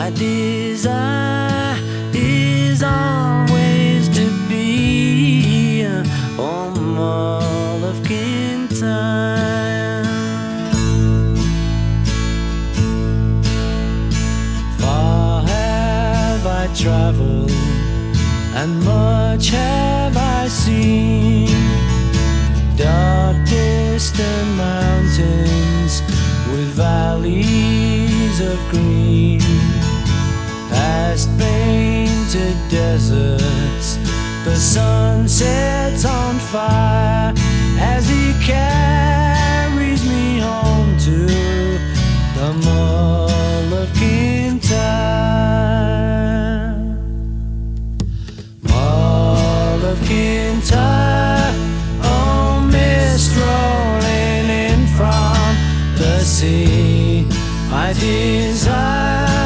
My desire is always to be on Mull of Kintyre. Far have I travelled, and much have I seen. Dark distant mountains with valleys of green, past painted deserts, the sun sets on fire as he carries me home to the Mull of Kintyre. Mull of Kintyre, oh mist rolling in from the sea, my desire